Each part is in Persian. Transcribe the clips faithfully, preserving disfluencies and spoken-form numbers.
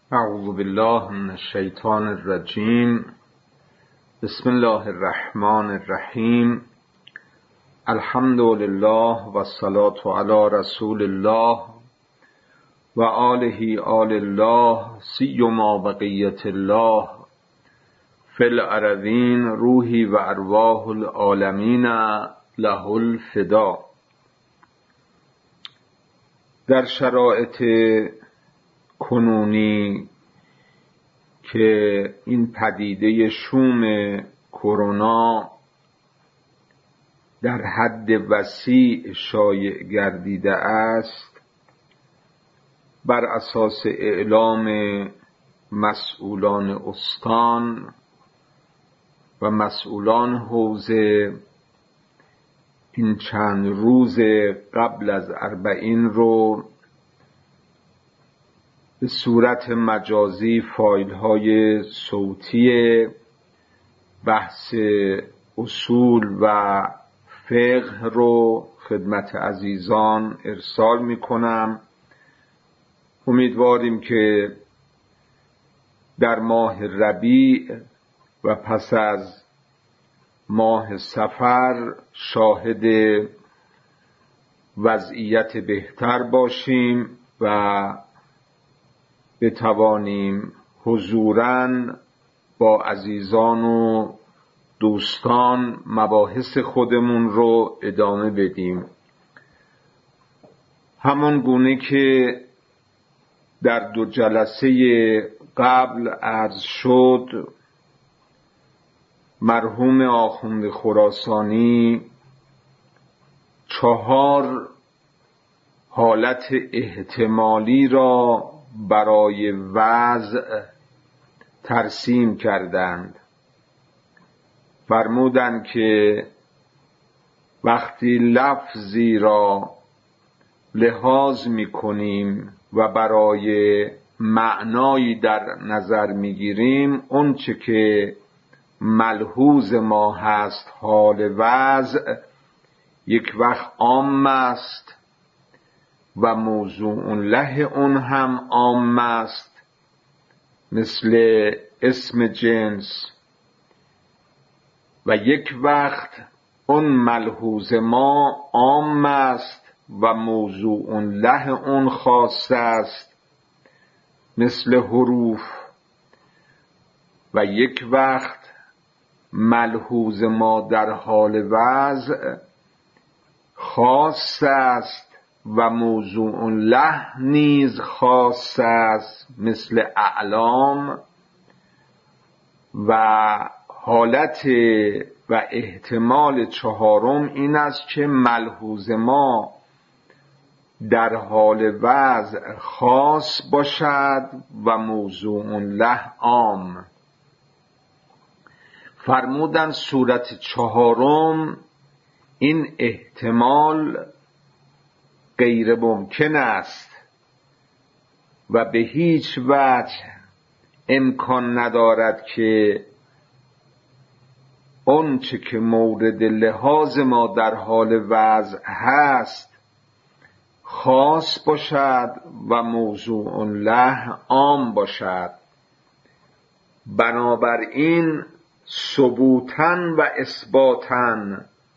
اعوذ بالله من الشیطان الرجیم. بسم الله الرحمن الرحیم. الحمد لله و الصلاة علی رسول الله و آله آل الله سیما بقیة الله فی الارضین روحی و ارواح العالمین له الفدا. در شرایط کنونی که این پدیده شوم کرونا در حد وسیع شایع گردیده است، بر اساس اعلام مسئولان استان و مسئولان حوزه این چند روز قبل از اربعین رو به صورت مجازی فایل های صوتی بحث اصول و فقه رو خدمت عزیزان ارسال می کنم. امیدواریم که در ماه ربیع و پس از ماه صفر شاهد وضعیت بهتر باشیم و بتوانیم حضوراً با عزیزان و دوستان مباحث خودمون رو ادامه بدیم. همان گونه که در دو جلسه قبل عرض شد، مرحوم آخوند خراسانی چهار حالت احتمالی را برای وضع ترسیم کردند. فرمودند که وقتی لفظی را لحاظ می کنیم و برای معنایی در نظر می گیریم، اون چه که ملحوظ ما هست حال وضع، یک وقت عام است و موضوع له اون هم عام است، مثل اسم جنس، و یک وقت اون ملحوظ ما عام است و موضوع له اون خاص است، مثل حروف، و یک وقت ملحوظ ما در حال وضع خاص است و موضوع له نیز خاص است، مثل اعلام. و حالت و احتمال چهارم این است که ملحوظ ما در حال وضع خاص باشد و موضوع له عام. فرمودن صورت چهارم این احتمال غیر ممکن است و به هیچ وجه امکان ندارد که اون چه که مورد لحاظ ما در حال وضع هست خاص باشد و موضوع له عام باشد. بنابراین ثبوتاً و اثباتاً،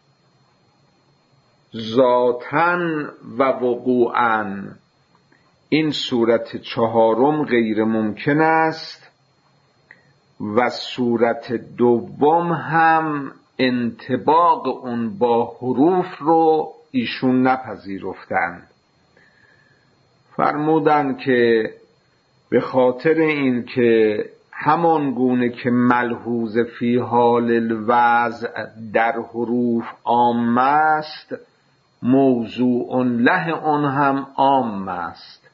ذاتاً و وقوعاً، این صورت چهارم غیر ممکن است و صورت دوم هم انطباق اون با حروف رو ایشون نپذیرفتند. فرمودند که به خاطر این که همان گونه که ملحوظ فی حال الوضع در حروف عام است، موضوع له اون هم عام است.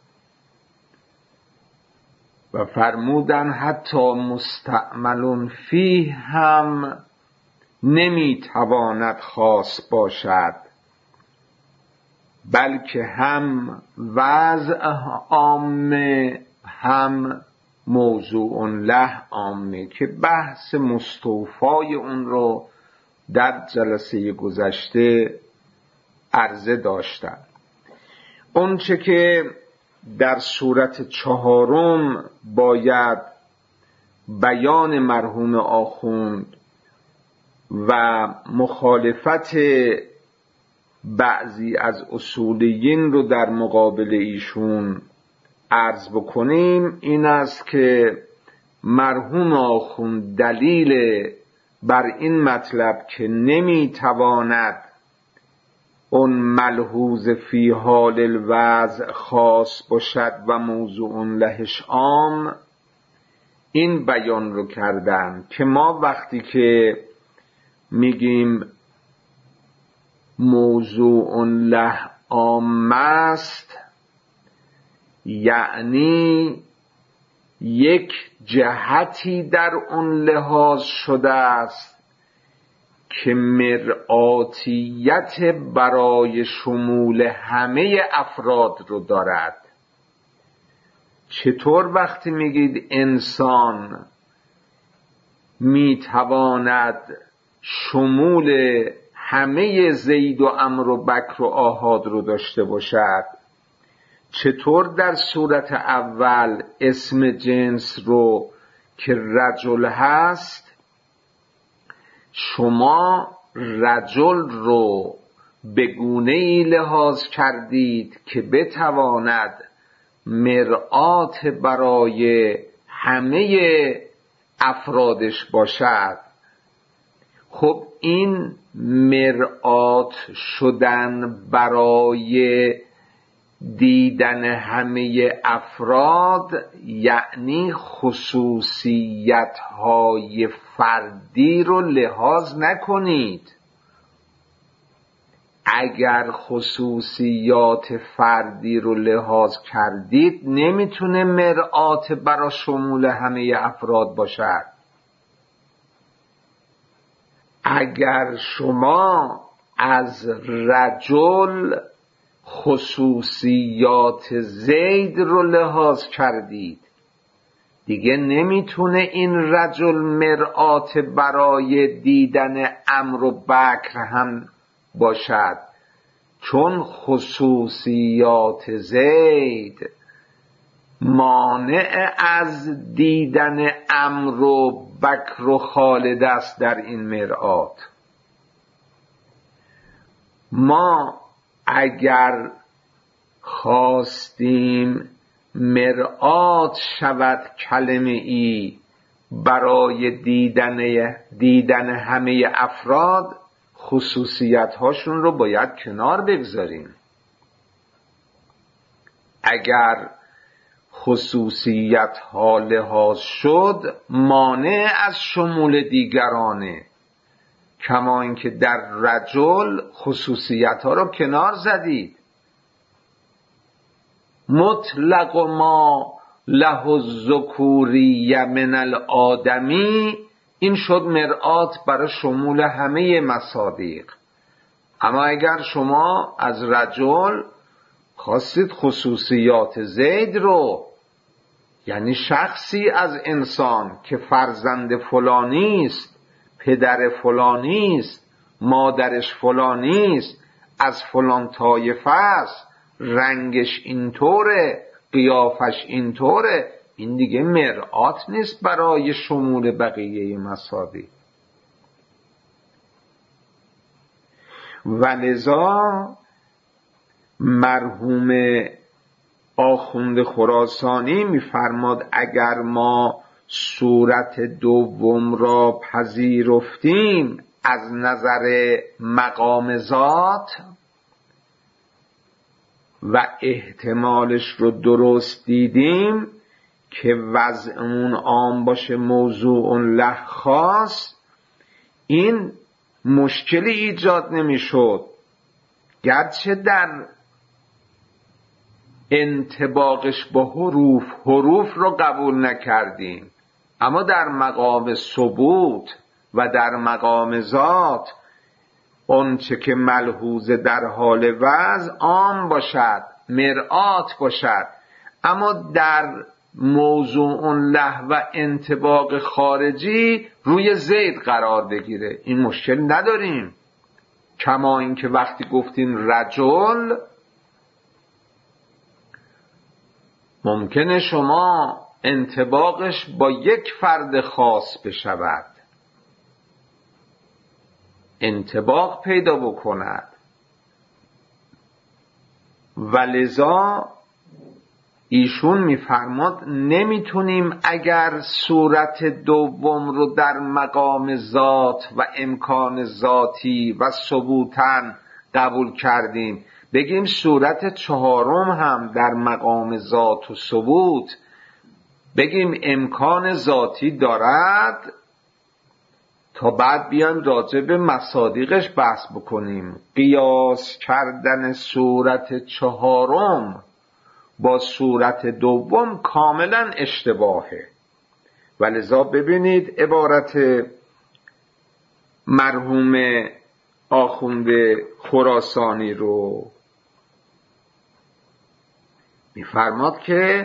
و فرمودن حتی مستعمل فیه هم نمیتواند خاص باشد، بلکه هم وضع عامه هم موضوع له عامه، که بحث مستوفای اون رو در جلسه گذشته عرضه داشتم. اون چه که در صورت چهارم باید بیان مرحوم آخوند و مخالفت بعضی از اصولیین رو در مقابل ایشون عرض بکنیم. این است که مرحوم آخوند دلیل بر این مطلب که نمیتواند اون ملحوظ فی حال الوضع خاص باشد و موضوع لهش عام، این بیان رو کردن که ما وقتی که میگیم موضوع له عام است، یعنی یک جهتی در اون لحاظ شده است که مرآتیت برای شمول همه افراد رو دارد. چطور وقتی میگید انسان میتواند شمول همه زید و عمرو و بکر و آحاد رو داشته باشد، چطور در صورت اول اسم جنس رو که رجل هست شما رجل رو به گونه‌ای لحاظ کردید که بتواند مرآت برای همه افرادش باشد؟ خب این مرآت شدن برای دیدن همه افراد یعنی خصوصیت های فردی رو لحاظ نکنید. اگر خصوصیات فردی رو لحاظ کردید نمیتونه مرآت برای شمول همه افراد باشد. اگر شما از رجل خصوصیات زید رو لحاظ کردید دیگه نمیتونه این رجل مرآت برای دیدن عمرو و بکر هم باشد، چون خصوصیات زید مانع از دیدن عمرو و بکر و خالد است در این مرآت. ما اگر خواستیم مرآت شود کلمه ای برای دیدن دیدن همه افراد، خصوصیت هاشون رو باید کنار بگذاریم. اگر خصوصیت ها لحاظ شد مانع از شمول دیگرانه، کما اینکه در رجل خصوصیت ها رو کنار زدید. مطلق ما له الذکوریه من الآدمی، این شد مرآت برای شمول همه مصادیق. اما اگر شما از رجل خواستید خصوصیات زید رو، یعنی شخصی از انسان که فرزند فلانی است، پدر فلانی است، مادرش فلانی است، از فلان طایفه است، رنگش اینطوره، قیافش اینطوره، این دیگه مرآت نیست برای شمول بقیه مصادیق. و لذا مرحوم آخوند خراسانی می‌فرماد اگر ما صورت دوم را پذیرفتیم از نظر مقام ذات و احتمالش رو درست دیدیم که وضعمون عام باشه موضوع له خاص، این مشکلی ایجاد نمی‌شد. گرچه در انطباقش با حروف حروف رو قبول نکردیم، اما در مقام ثبوت و در مقام ذات اونچه که ملحوظ در حال وضع عام باشد، مرآت باشد، اما در موضوع له و انطباق خارجی روی زید قرار بگیره، این مشکل نداریم. کما اینکه وقتی گفتین رجل، ممکنه شما انطباقش با یک فرد خاص بشود، انطباق پیدا بکند، ولذا ایشون میفرماد نمیتونیم اگر صورت دوم رو در مقام ذات و امکان ذاتی و ثبوتن قبول کردیم بگیم صورت چهارم هم در مقام ذات و ثبوت بگیم امکان ذاتی دارد، تا بعد بیان راجع به مصادیقش بحث بکنیم. قیاس کردن صورت چهارم با صورت دوم کاملا اشتباهه. ولذا ببینید عبارت مرحوم آخوند خراسانی رو، میفرماد که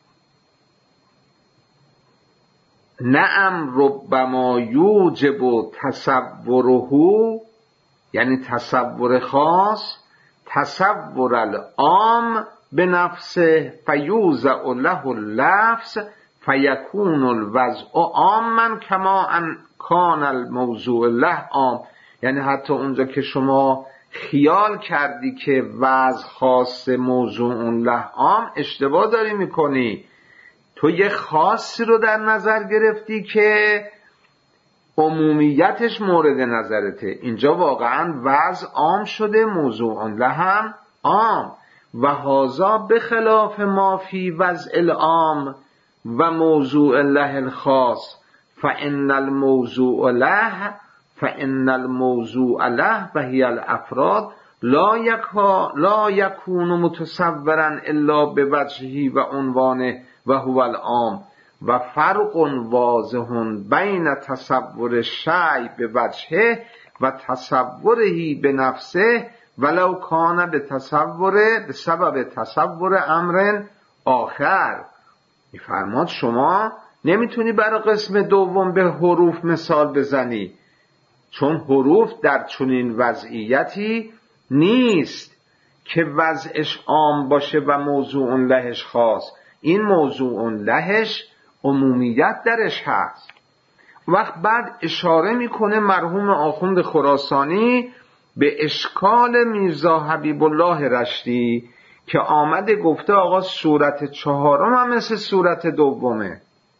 نعم ربما یوجب تصوره، یعنی تصور خاص، تصور العام به نفسه فیوزع له اللفظ فیکون الوضع عاما کما ان کان الموضوع له عام. یعنی حتی اونجا که شما خیال کردی که وضع خاص موضوع له عام، اشتباه داری میکنی. تو یه خاصی رو در نظر گرفتی که عمومیتش مورد نظرته. اینجا واقعا وضع عام شده، موضوع له هم عام. و هذا بخلاف ما فی وضع العام و موضوع له الخاص فان الموضوع له فان الموضوع له و هی الافراد لا یکا لا یکون متصورا الا بوجهه و عنوانه و هو العام و فرق واضح بین تصور شیء به وجهه و تصوره به نفسه ولو کان به تصور به سبب تصور امر آخر. میفرماد شما نمیتونی برای قسم دوم به حروف مثال بزنی، چون حروف در چنین وضعیتی نیست که وضعش عام باشه و موضوع لهش خاص. این موضوع لهش عمومیت درش هست. وقت بعد اشاره میکنه مرحوم آخوند خراسانی به اشکال میرزا حبیب الله رشتی که آمده گفته آقا صورت چهارم هم مثل صورت دومه.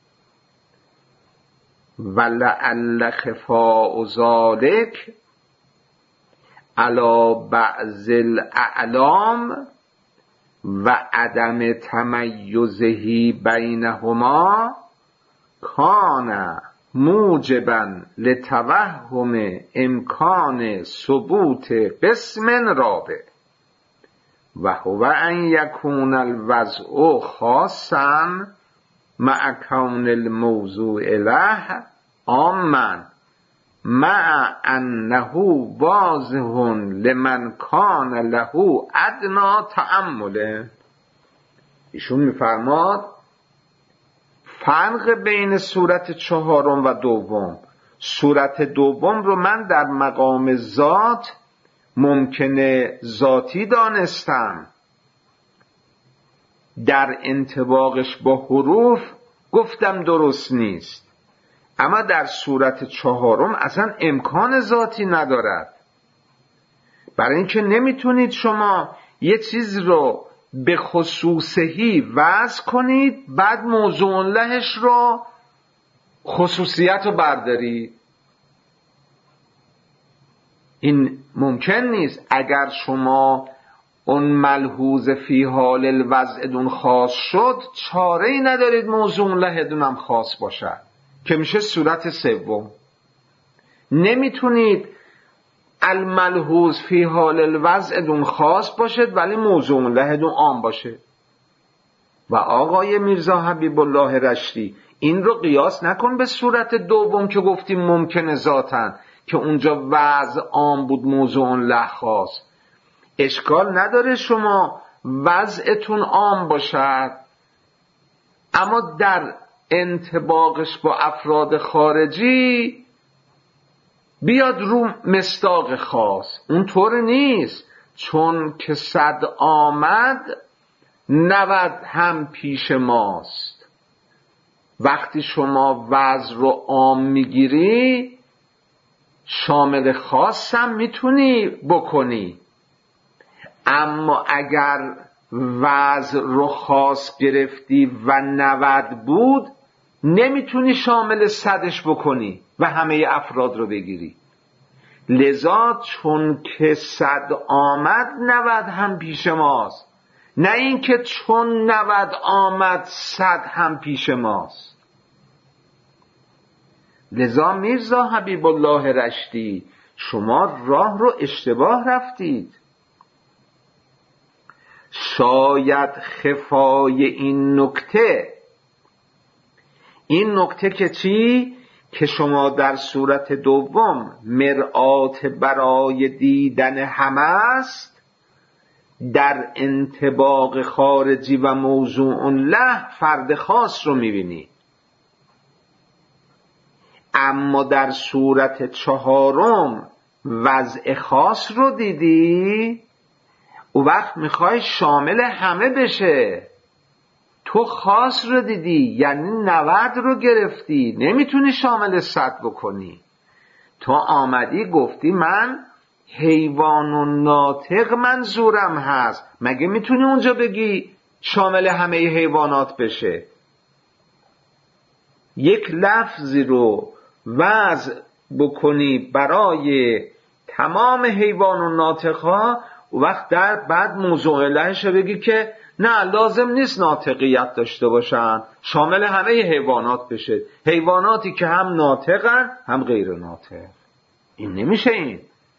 ولعل خفاء ذلک علی بعض الاعلام و عدم تمیزه بینهما کان موجبا لتوهم امکان ثبوت قسم رابع و هو ان یکون الوضع خاصا مع کون الموضوع له عاما مع انه واضح لمن کان له ادنی تأمل. ایشون میفرماد فرق بین صورت چهارم و دوم، صورت دوم رو من در مقام ذات ممکنه ذاتی دانستم، در انطباقش با حروف گفتم درست نیست، اما در صورت چهارم اصلا امکان ذاتی ندارد. برای اینکه نمیتونید شما یه چیز رو به خصوصهی وضع کنید بعد موضوع لهش رو خصوصیت رو بردارید. این ممکن نیست. اگر شما اون ملحوظ فی حال الوضع دون خاص شد، چاره ای ندارید موضوع له دون هم خاص باشد که میشه صورت سوم. نمیتونید الملحوظ فی حال الوضع دون خاص باشد ولی موضوع له دون عام باشه. و آقای میرزا حبیب الله رشتی این رو قیاس نکن به صورت دوم که گفتیم ممکنه ذاتن که اونجا وضع عام بود موضوع له خاص. اشکال نداره شما وضعتون عام باشد اما در انطباقش با افراد خارجی بیاد رو مصداق خاص. اون طور نیست، چون که صد آمد نود هم پیش ماست. وقتی شما وضع رو عام میگیری شامل خاص هم میتونی بکنی، اما اگر وضع رو خاص گرفتی و نود بود نمیتونی شامل صدش بکنی و همه افراد رو بگیری. لذا چون که صد آمد نود هم پیش ماست، نه اینکه چون نود آمد صد هم پیش ماست. لذا میرزا حبیب الله رشتی شما راه رو اشتباه رفتید. شاید خفای این نکته، این نکته که چی؟ که شما در صورت دوم مرآت برای دیدن همه است، در انطباق خارجی و موضوع له فرد خاص رو میبینی، اما در صورت چهارم وضع خاص رو دیدی، او وقت میخوای شامل همه بشه. تو خاص رو دیدی یعنی نود رو گرفتی، نمیتونی شامل صد بکنی. تو آمدی گفتی من حیوان و ناطق منظورم هست، مگه میتونی اونجا بگی شامل همه حیوانات بشه؟ یک لفظی رو وضع بکنی برای تمام حیوان و ناطق ها، وقت در بعد موضوع لهش بگی که نه لازم نیست ناطقیت داشته باشن، شامل همه حیوانات بشه، حیواناتی که هم ناطقن هم غیر ناطق. این نمیشه. این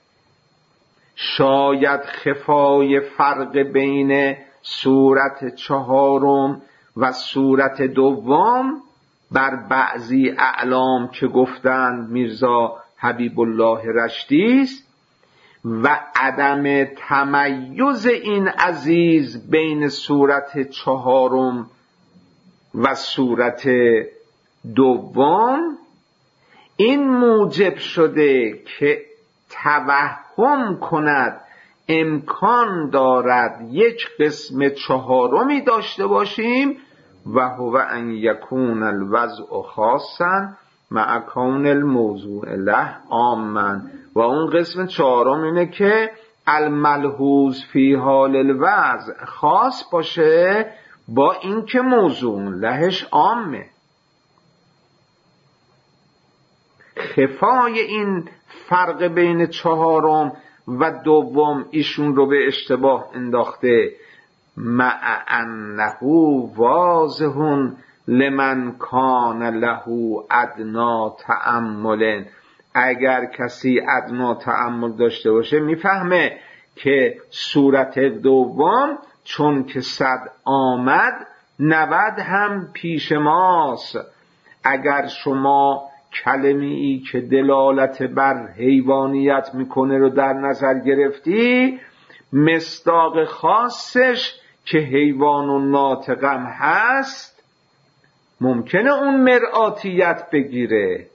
شاید خفای فرق بین صورت چهارم و صورت دوم بر بعضی اعلام که گفتند میرزا حبیب الله رشتی است و عدم تمیز این عزیز بین صورت چهارم و صورت دوم این موجب شده که توهم کند امکان دارد یک قسم چهارمی داشته باشیم و هو ان یکون الوضع خاصا مع کون الموضوع له عاما. و اون قسم چهارم اینه که الملحوظ فی حال الوضع خاص باشه با اینکه موضوع لهش عامه. خفای این فرق بین چهارم و دوم ایشون رو به اشتباه انداخته، مع انه واضح لمن کان له ادنا تأمل. اگر کسی ادنا تأمل داشته باشه میفهمه که صورت دوم چون که صد آمد نود هم پیش ماست. اگر شما کلمه ای که دلالت بر حیوانیت میکنه رو در نظر گرفتی، مصداق خاصش که حیوان و ناطقم هست ممکنه اون مرآتیت بگیره،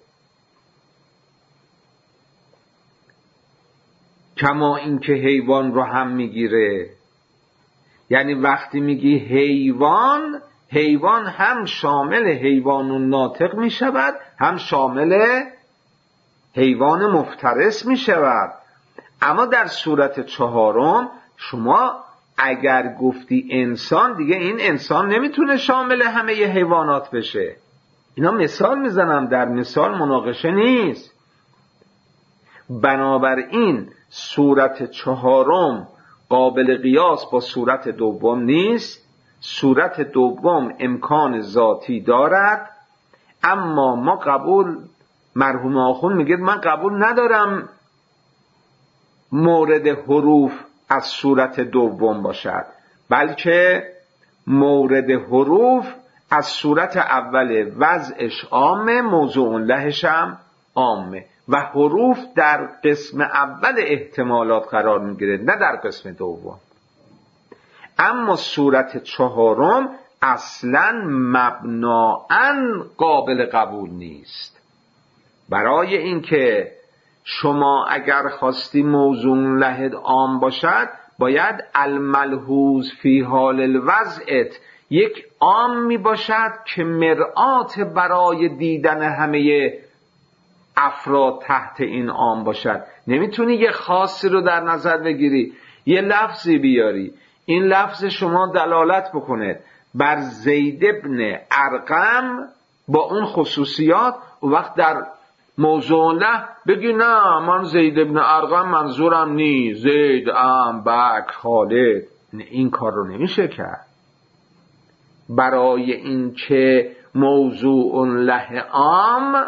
کما اینکه حیوان رو هم میگیره. یعنی وقتی میگی حیوان، حیوان هم شامل حیوان و ناطق میشود، هم شامل حیوان مفترس میشود. اما در صورت چهارم شما اگر گفتی انسان، دیگه این انسان نمیتونه شامل همه حیوانات بشه. اینا مثال میزنم، در مثال مناقشه نیست. بنابراین صورت چهارم قابل قیاس با صورت دوم نیست. صورت دوم امکان ذاتی دارد، اما ما قبول، مرحوم آخوند میگه من قبول ندارم مورد حروف از صورت دوم باشد، بلکه مورد حروف از صورت اول وضعش عامه، موضوع لهش هم عامه و حروف در قسم اول احتمالات قرار میگیره نه در قسم دوم. اما صورت چهارم اصلاً مبناً قابل قبول نیست. برای اینکه شما اگر خواستی موضوع لحد عام باشد باید الملحوظ فی حال الوضعت یک عام می باشد که مرآت برای دیدن همه افراد تحت این عام باشد. نمیتونی یه خاصی رو در نظر بگیری، یه لفظی بیاری، این لفظ شما دلالت بکنه بر زید ابن ارقم با اون خصوصیات، و وقت در موضوع نه بگی نه من زید ابن ارقم منظورم نی، زید، ام، بکر، خالد. این کار رو نمیشه کرد. برای این که موضوع له عام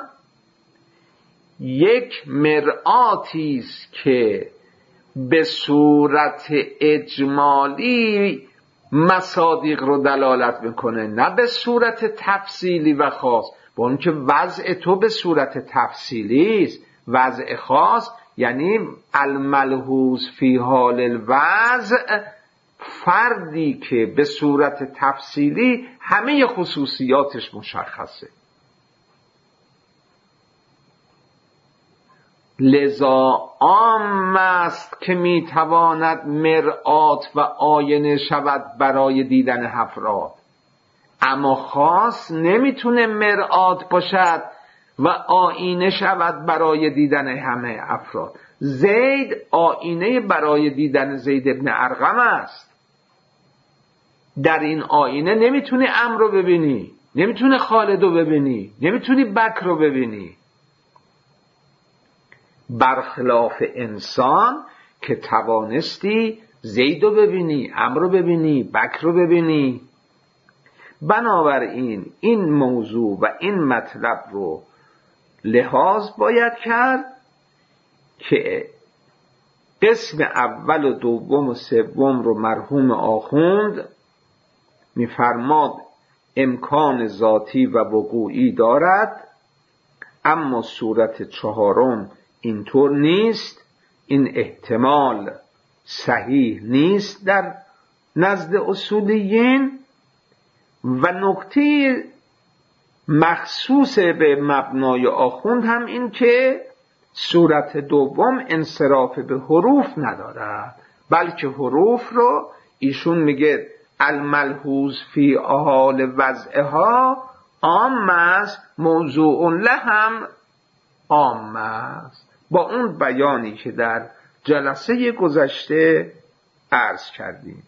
یک مرآتی است که به صورت اجمالی مصادیق رو دلالت میکنه، نه به صورت تفصیلی و خاص. با اون که وضع تو به صورت تفصیلی است، وضع خاص یعنی الملحوظ فی حال الوضع فردی که به صورت تفصیلی همه خصوصیاتش مشخصه. لذا عام است که میتواند مرآت و آینه شود برای دیدن افراد، اما خاص نمیتونه مرآت باشد و آینه شود برای دیدن همه افراد. زید آینه برای دیدن زید ابن ارقم است. در این آینه نمیتونی عمرو رو ببینی، نمیتونی خالد رو ببینی، نمیتونی بکر رو ببینی، برخلاف انسان که توانستی زید رو ببینی، عمرو رو ببینی، بکر رو ببینی. بنابراین این موضوع و این مطلب رو لحاظ باید کرد که قسم اول و دوم و سوم رو مرحوم آخوند می‌فرماد امکان ذاتی و وقوعی دارد، اما صورت چهارم اینطور نیست، این احتمال صحیح نیست در نزد اصولیین. و نکته مخصوص به مبنای آخوند هم این که صورت دوم انصراف به حروف ندارد، بلکه حروف رو ایشون میگه الملحوظ فی حال وضعها عام است، موضوع لهم عام است، با اون بیانی که در جلسه گذشته عرض کردیم.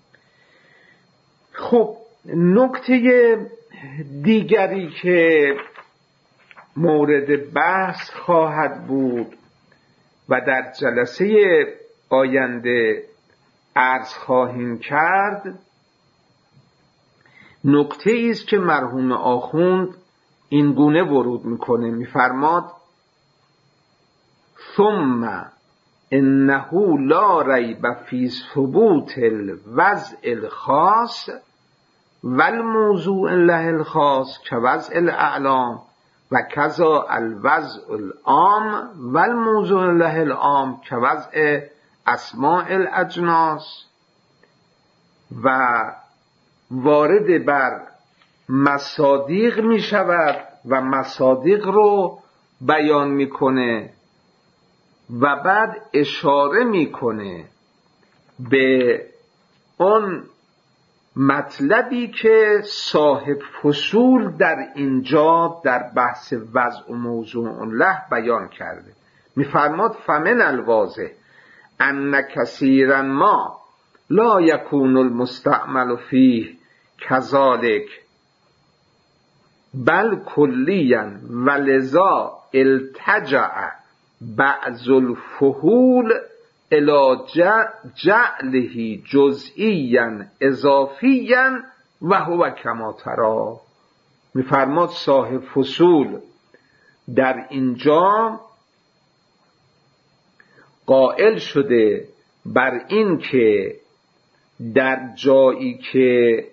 خب نکته دیگری که مورد بحث خواهد بود و در جلسه آینده عرض خواهیم کرد، نکته ای است که مرحوم آخوند این گونه ورود میکنه، میفرماد ثم انه لا ریب فی ثبوت الوضع الخاص والموضوع له الخاص كوضع الاعلام و کذا الوضع العام والموضوع له العام كوضع اسماء الاجناس. و وارد بر مصادیق می شود و مصادیق رو بیان میکنه و بعد اشاره میکنه به اون مطلبی که صاحب فصول در اینجا در بحث وضع و موضوع له بیان کرده. میفرماد فمن الواضح ان کثیرا ما لا یکون المستعمل فیه کذالک بل کلیا ولذا التجع بعض الفحول الى جعله جزئیا اضافیا و هو کما ترى. میفرماد صاحب فصول در اینجا قائل شده بر این که در جایی که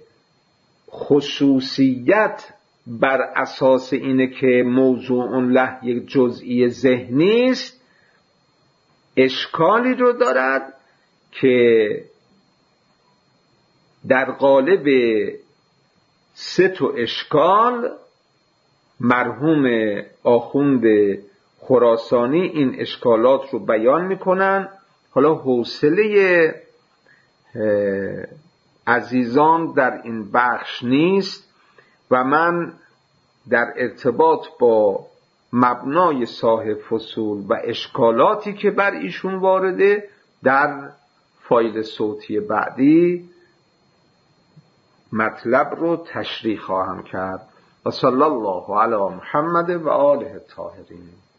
خصوصیت بر اساس اینه که موضوع له یک جزئی ذهنی است، اشکالی رو دارد که در قالب سه تا اشکال مرحوم آخوند خراسانی این اشکالات رو بیان میکنن. حالا حوصله عزیزان در این بخش نیست و من در ارتباط با مبنای صاحب فصول و اشکالاتی که بر ایشون وارده در فایل صوتی بعدی مطلب رو تشریح خواهم کرد. و صلی الله علی محمد و آله الطاهرین.